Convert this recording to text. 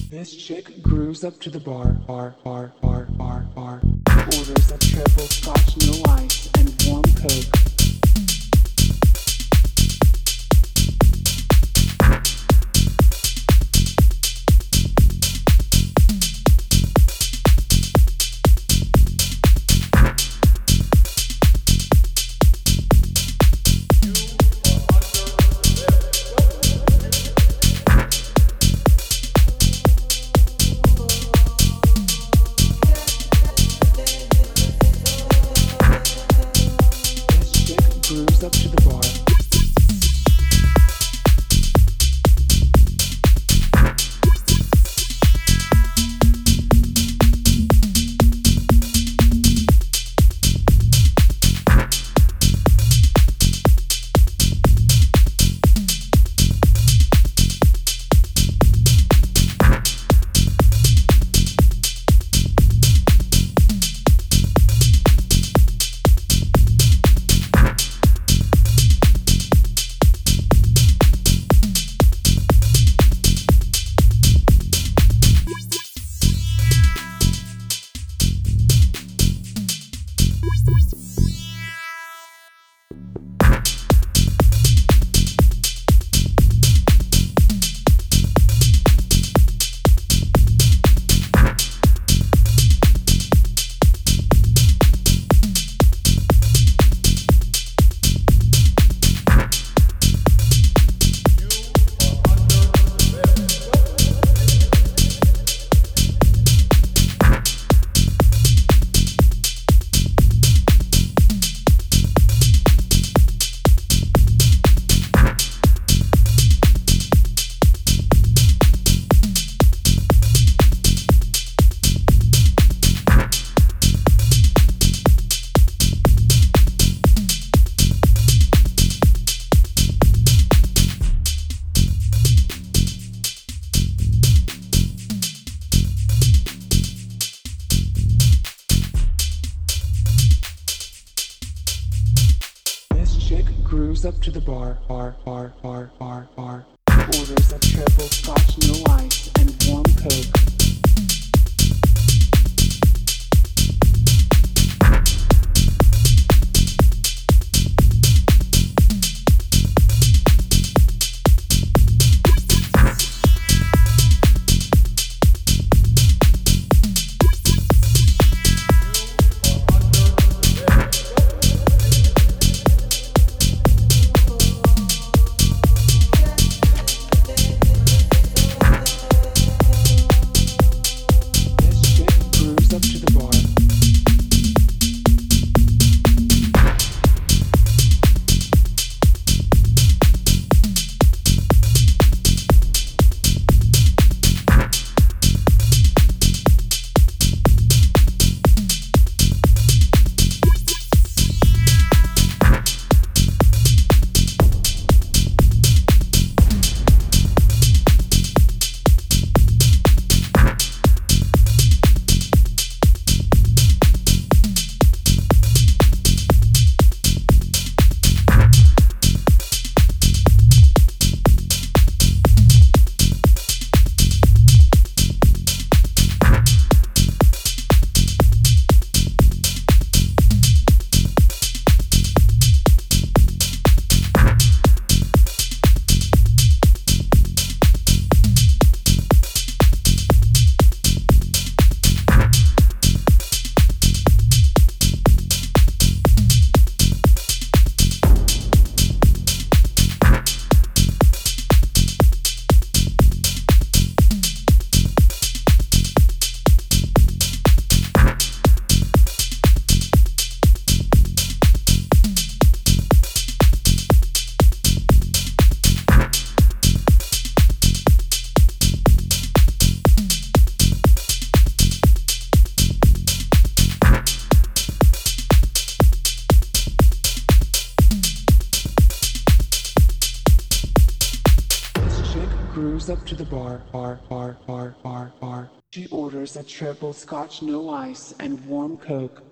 This chick grooves up to the bar. Orders a triple scotch, no ice, and warm coke. Grooves up to the bar. Chick grooves up to the bar. Orders a triple scotch, no ice, and warm coke. Up to the bar. Grooves up to the bar. She orders a triple scotch, no ice, and warm coke.